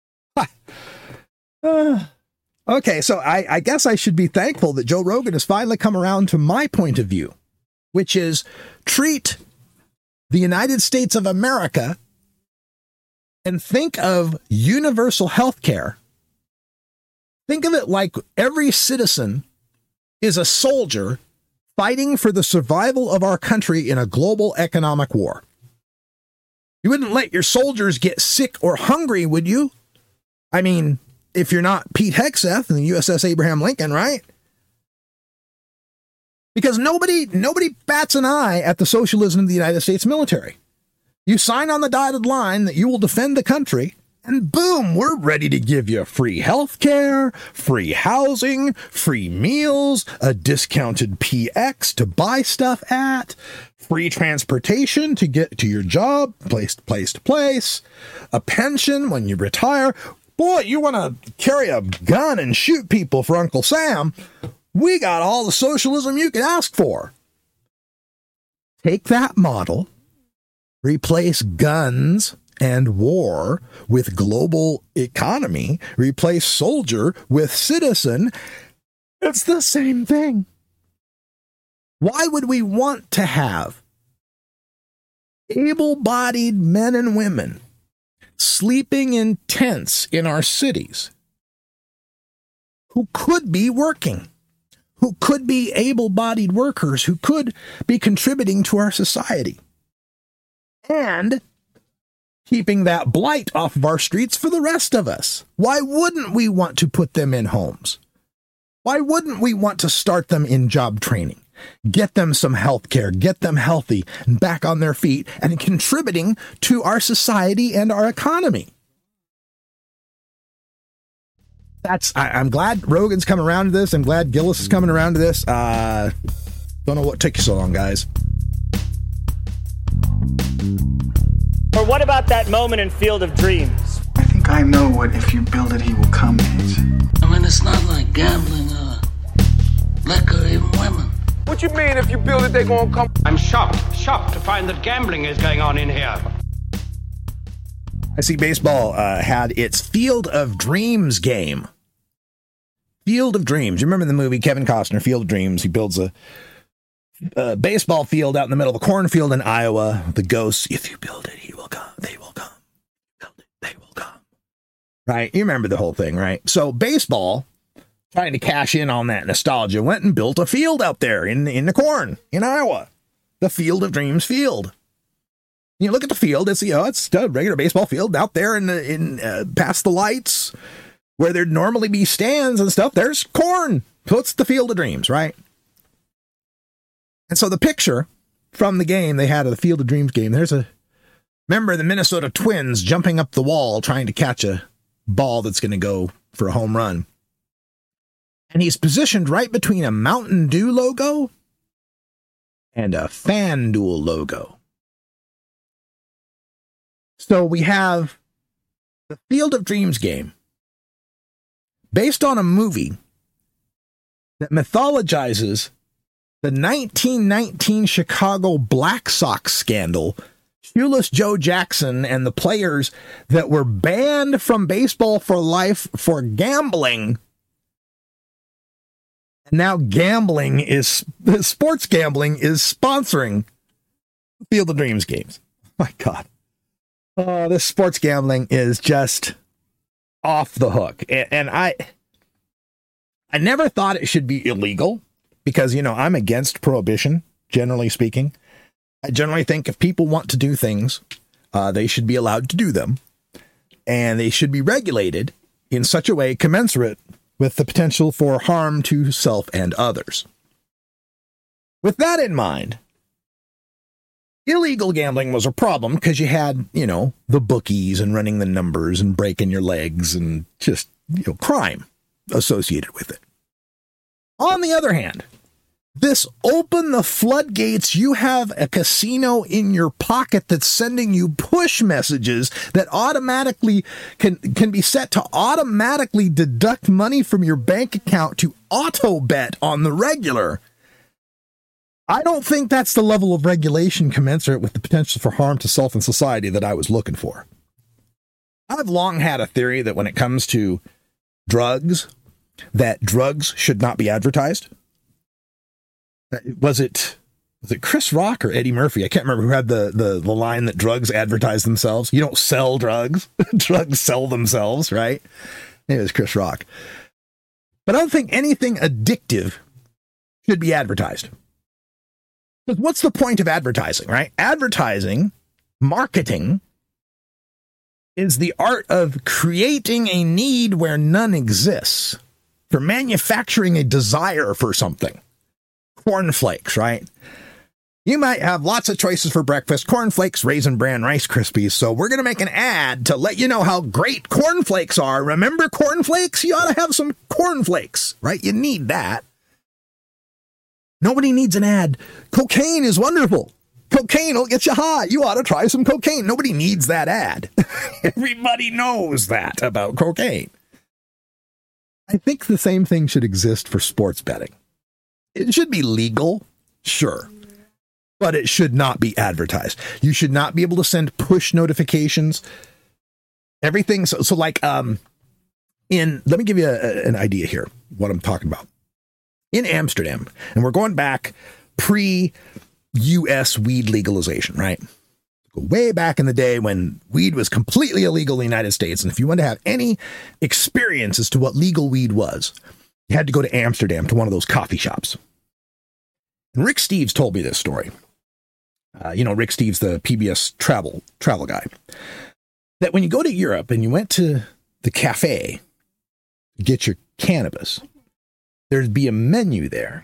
Uh, okay, so I, I guess I should be thankful that Joe Rogan has finally come around to my point of view, which is treat the United States of America and think of universal health care. Think of it like every citizen is a soldier fighting for the survival of our country in a global economic war. You wouldn't let your soldiers get sick or hungry, would you? I mean, if you're not Pete Hegseth and the U S S Abraham Lincoln, right? Because nobody, nobody bats an eye at the socialism of the United States military. You sign on the dotted line that you will defend the country, and boom, we're ready to give you free health care, free housing, free meals, a discounted P X to buy stuff at, free transportation to get to your job, place to place to place, a pension when you retire. Boy, you want to carry a gun and shoot people for Uncle Sam? We got all the socialism you could ask for. Take that model, replace guns and war with global economy, replace soldier with citizen. It's the same thing. Why would we want to have able-bodied men and women sleeping in tents in our cities who could be working, who could be able-bodied workers, who could be contributing to our society, and keeping that blight off of our streets for the rest of us? Why wouldn't we want to put them in homes? Why wouldn't we want to start them in job training, get them some health care, get them healthy and back on their feet and contributing to our society and our economy? That's, I, I'm glad Rogan's coming around to this. I'm glad Gillis is coming around to this. Uh, don't know what took you so long, guys. Or what about that moment in Field of Dreams? I think I know what "if you build it, he will come" means. I mean, it's not like gambling or liquor, even women. What you mean, if you build it, they gonna come? I'm shocked, shocked to find that gambling is going on in here. I see baseball uh, had its Field of Dreams game. Field of Dreams. You remember the movie Kevin Costner, Field of Dreams? He builds a, a baseball field out in the middle of a cornfield in Iowa. The ghosts, if you build it, he will come. They will come. Build it, they will come. Right? You remember the whole thing, right? So baseball, trying to cash in on that nostalgia, went and built a field out there in, in the corn in Iowa. The Field of Dreams field. You look at the field, it's, you know, it's a regular baseball field out there in the, in uh, past the lights where there'd normally be stands and stuff. There's corn. So it's the Field of Dreams, right? And so the picture from the game they had of the Field of Dreams game, there's a member of the Minnesota Twins jumping up the wall trying to catch a ball that's going to go for a home run. And he's positioned right between a Mountain Dew logo and a FanDuel logo. So we have the Field of Dreams game based on a movie that mythologizes the nineteen nineteen Chicago Black Sox scandal, Shoeless Joe Jackson and the players that were banned from baseball for life for gambling. And now gambling is, sports gambling is sponsoring Field of Dreams games. My God. Oh, this sports gambling is just off the hook. And, and I, I never thought it should be illegal because, you know, I'm against prohibition, generally speaking. I generally think if people want to do things, uh, they should be allowed to do them. And they should be regulated in such a way commensurate with the potential for harm to self and others. With that in mind, illegal gambling was a problem because you had, you know, the bookies and running the numbers and breaking your legs and just, you know, crime associated with it. On the other hand, this opened the floodgates. You have a casino in your pocket that's sending you push messages that automatically can, can be set to automatically deduct money from your bank account to auto bet on the regular. I don't think that's the level of regulation commensurate with the potential for harm to self and society that I was looking for. I've long had a theory that when it comes to drugs, that drugs should not be advertised. Was it was it Chris Rock or Eddie Murphy? I can't remember who had the, the, the line that drugs advertise themselves. You don't sell drugs. Drugs sell themselves, right? Maybe it was Chris Rock. But I don't think anything addictive should be advertised. But what's the point of advertising, right? Advertising, marketing, is the art of creating a need where none exists, for manufacturing a desire for something. Cornflakes, right? You might have lots of choices for breakfast, cornflakes, Raisin Bran, Rice Krispies. So we're going to make an ad to let you know how great cornflakes are. Remember cornflakes? You ought to have some cornflakes, right? You need that. Nobody needs an ad. Cocaine is wonderful. Cocaine will get you high. You ought to try some cocaine. Nobody needs that ad. Everybody knows that about cocaine. I think the same thing should exist for sports betting. It should be legal, sure, but it should not be advertised. You should not be able to send push notifications. Everything. So, so like, um, in, let me give you a, a, an idea here, what I'm talking about. In Amsterdam, and we're going back pre-U S weed legalization, right? Go way back in the day when weed was completely illegal in the United States. And if you wanted to have any experience as to what legal weed was, you had to go to Amsterdam to one of those coffee shops. And Rick Steves told me this story. Uh, you know, Rick Steves, the P B S travel travel guy. That when you go to Europe and you went to the cafe to get your cannabis, there'd be a menu there.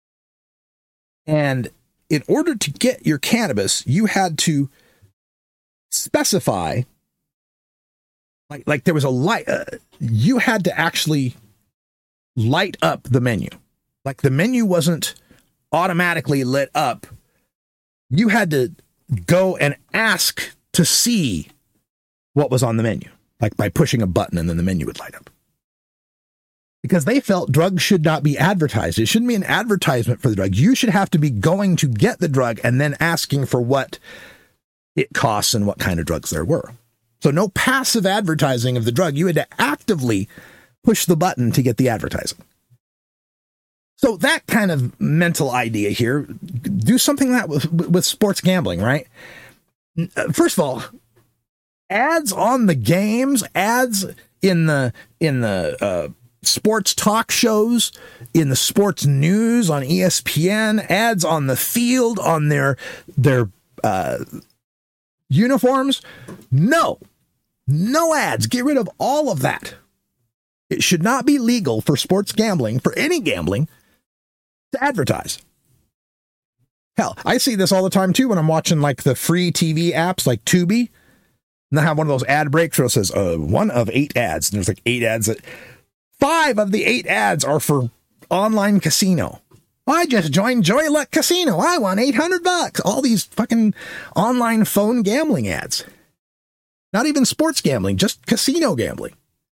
And in order to get your cannabis, you had to specify, like, like there was a light, uh, you had to actually light up the menu. Like the menu wasn't automatically lit up. You had to go and ask to see what was on the menu, like by pushing a button and then the menu would light up. Because they felt drugs should not be advertised. It shouldn't be an advertisement for the drug. You should have to be going to get the drug and then asking for what it costs and what kind of drugs there were. So no passive advertising of the drug. You had to actively push the button to get the advertising. So that kind of mental idea here, do something like that with, with sports gambling, right? First of all, ads on the games, ads in the in the uh, sports talk shows, in the sports news on E S P N, ads on the field, on their their uh, uniforms. No, no ads. Get rid of all of that. It should not be legal for sports gambling, for any gambling, to advertise. Hell, I see this all the time too when I'm watching like the free T V apps like Tubi, and they have one of those ad breaks where it says uh, one of eight ads, and there's like eight ads that five of the eight ads are for online casino. I just joined Joy Luck Casino. I won eight hundred bucks. All these fucking online phone gambling ads. Not even sports gambling, just casino gambling.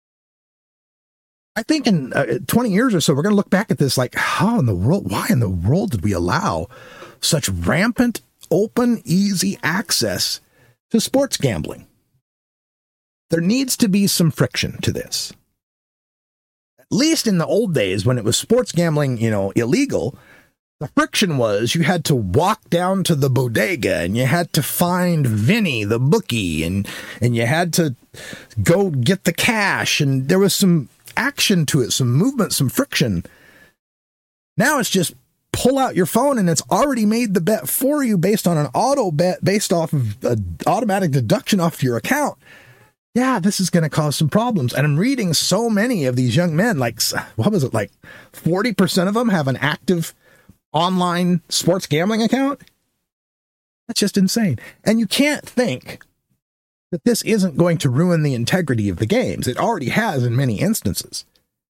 I think in uh, twenty years or so, we're going to look back at this like, how in the world, why in the world did we allow such rampant, open, easy access to sports gambling? There needs to be some friction to this. At least in the old days when it was sports gambling, you know, illegal, the friction was you had to walk down to the bodega and you had to find Vinny, the bookie, and, and you had to go get the cash. And there was some action to it, some movement, some friction. Now it's just pull out your phone and it's already made the bet for you based on an auto bet based off of an automatic deduction off your account. Yeah, this is going to cause some problems. And I'm reading so many of these young men, like, what was it, like forty percent of them have an active online sports gambling account? That's just insane. And you can't think that this isn't going to ruin the integrity of the games. It already has in many instances.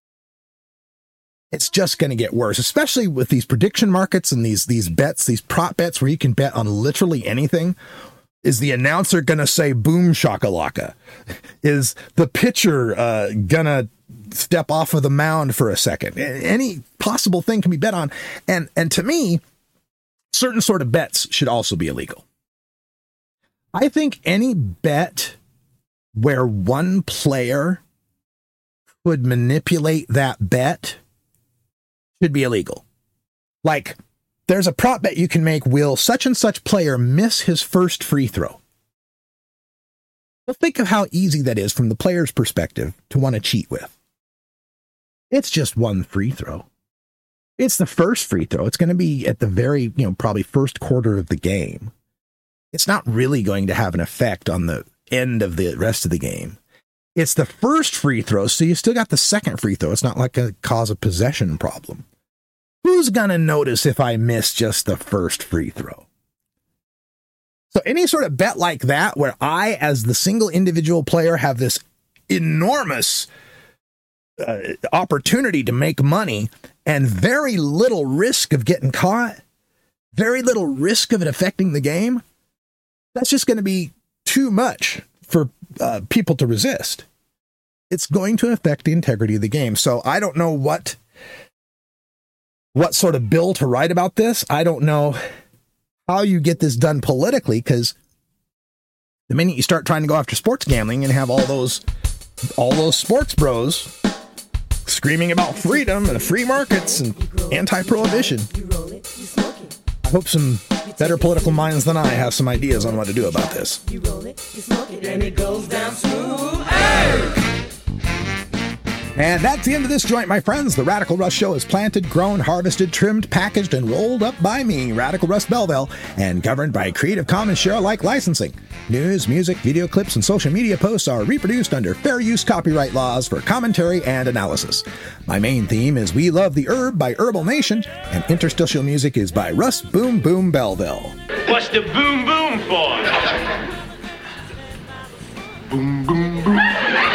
It's just going to get worse, especially with these prediction markets and these, these bets, these prop bets where you can bet on literally anything. Is the announcer going to say boom shakalaka? Is the pitcher uh, going to step off of the mound for a second? Any possible thing can be bet on. And, and to me, certain sort of bets should also be illegal. I think any bet where one player could manipulate that bet should be illegal. Like, there's a prop bet you can make, will such and such player miss his first free throw? Well, think of how easy that is from the player's perspective to want to cheat with. It's just one free throw. It's the first free throw. It's going to be at the very, you know, probably first quarter of the game. It's not really going to have an effect on the end of the rest of the game. It's the first free throw, so you still got the second free throw. It's not like a cause of possession problem. Who's going to notice if I miss just the first free throw? So any sort of bet like that, where I, as the single individual player, have this enormous uh, opportunity to make money and very little risk of getting caught, very little risk of it affecting the game, that's just going to be too much for uh, people to resist. It's going to affect the integrity of the game. So I don't know what what sort of bill to write about this. I don't know how you get this done politically, because the minute you start trying to go after sports gambling and have all those all those sports bros screaming about freedom and free markets and anti-prohibition, I hope some better political minds than I have some ideas on what to do about this. You roll it, you smoke it, and it goes down smooth. Hey! And that's the end of this joint, my friends. The Radical Russ Show is planted, grown, harvested, trimmed, packaged, and rolled up by me, Radical Russ Belville, and governed by Creative Commons share-alike licensing. News, music, video clips, and social media posts are reproduced under fair use copyright laws for commentary and analysis. My main theme is We Love the Herb by Herbal Nation, and interstitial music is by Russ Boom Boom Belville. What's the boom boom for? Boom, boom, boom.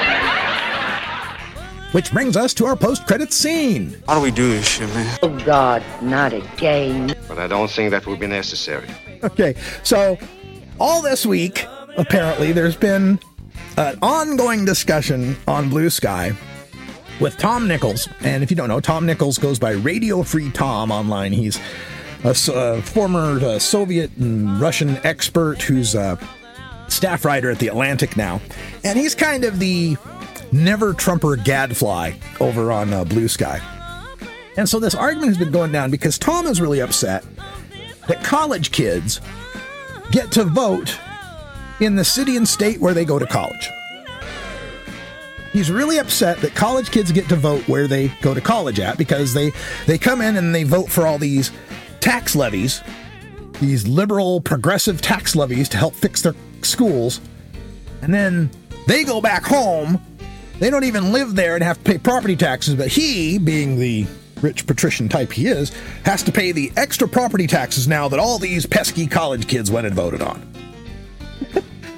Which brings us to our post-credits scene. How do we do this shit, man? Oh, God, not again. But I don't think that will be necessary. Okay, so all this week, apparently, there's been an ongoing discussion on Blue Sky with Tom Nichols. And if you don't know, Tom Nichols goes by Radio Free Tom online. He's a, a former uh, Soviet and Russian expert who's a staff writer at The Atlantic now. And he's kind of the never Trumper gadfly over on uh, Blue Sky. And so this argument has been going down because Tom is really upset that college kids get to vote in the city and state where they go to college. He's really upset that college kids get to vote where they go to college at, because they, they come in and they vote for all these tax levies, these liberal progressive tax levies to help fix their schools. And then they go back home. They don't even live there and have to pay property taxes, but he, being the rich patrician type he is, has to pay the extra property taxes now that all these pesky college kids went and voted on.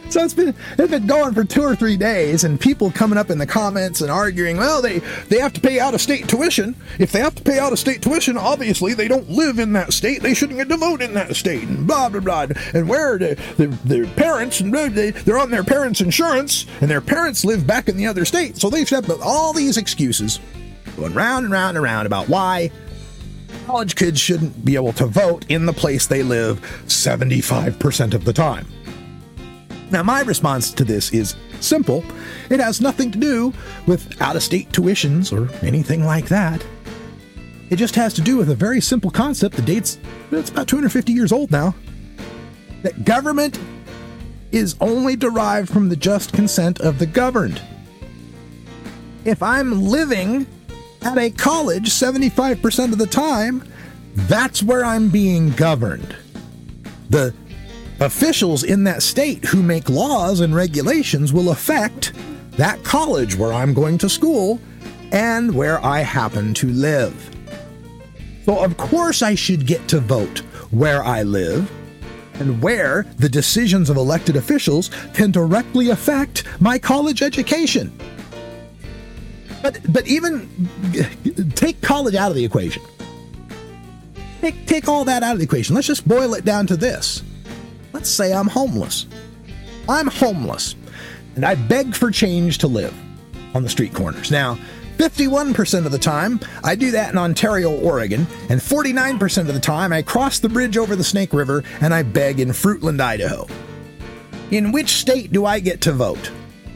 So it's been it's been going for two or three days, and people coming up in the comments and arguing, well, they, they have to pay out-of-state tuition. If they have to pay out-of-state tuition, obviously they don't live in that state. They shouldn't get to vote in that state, and blah, blah, blah. And where the, the, their parents, and they, they're on their parents' insurance, and their parents live back in the other state. So they've said all these excuses going round and round and round about why college kids shouldn't be able to vote in the place they live seventy-five percent of the time. Now, my response to this is simple. It has nothing to do with out-of-state tuitions or anything like that. It just has to do with a very simple concept that dates, it's about two hundred fifty years old now, that government is only derived from the just consent of the governed. If I'm living at a college seventy-five percent of the time, that's where I'm being governed. The officials in that state who make laws and regulations will affect that college where I'm going to school and where I happen to live. So of course I should get to vote where I live and where the decisions of elected officials can directly affect my college education. But but even take college out of the equation. Take, take all that out of the equation. Let's just boil it down to this. Let's say I'm homeless. I'm homeless, and I beg for change to live on the street corners. Now, fifty-one percent of the time, I do that in Ontario, Oregon, and forty-nine percent of the time, I cross the bridge over the Snake River and I beg in Fruitland, Idaho. In which state do I get to vote?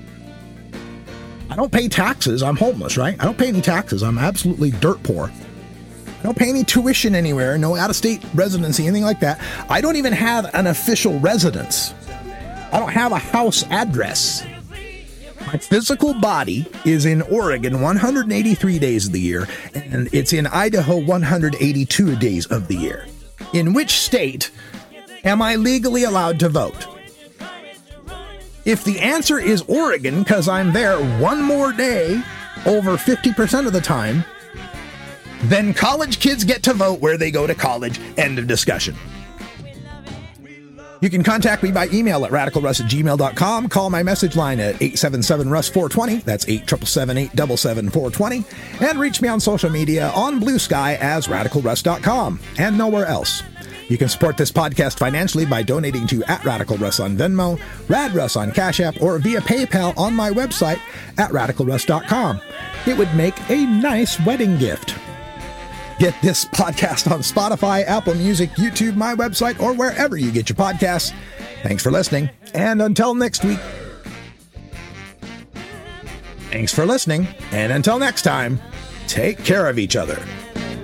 I don't pay taxes. I'm homeless, right? I don't pay any taxes. I'm absolutely dirt poor. I don't pay any tuition anywhere, no out-of-state residency, anything like that. I don't even have an official residence. I don't have a house address. My physical body is in Oregon one hundred eighty-three days of the year, and it's in Idaho one hundred eighty-two days of the year. In which state am I legally allowed to vote? If the answer is Oregon, because I'm there one more day, over fifty percent of the time, then college kids get to vote where they go to college. End of discussion. You can contact me by email at radical russ at gmail dot com. Call my message line at eight seven seven russ four twenty. That's eight seven seven, eight seven seven, four twenty. And reach me on social media on Blue Sky as radical russ dot com and nowhere else. You can support this podcast financially by donating to at Radical Russ on Venmo, Rad Russ on Cash App, or via PayPal on my website at radical russ dot com. It would make a nice wedding gift. Get this podcast on Spotify, Apple Music, YouTube, my website, or wherever you get your podcasts. Thanks for listening, and until next week. Thanks for listening, and until next time, take care of each other.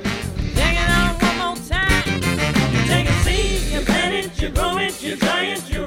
Take it on one more time. You take a seed, you plant it, you grow it, you dry it, you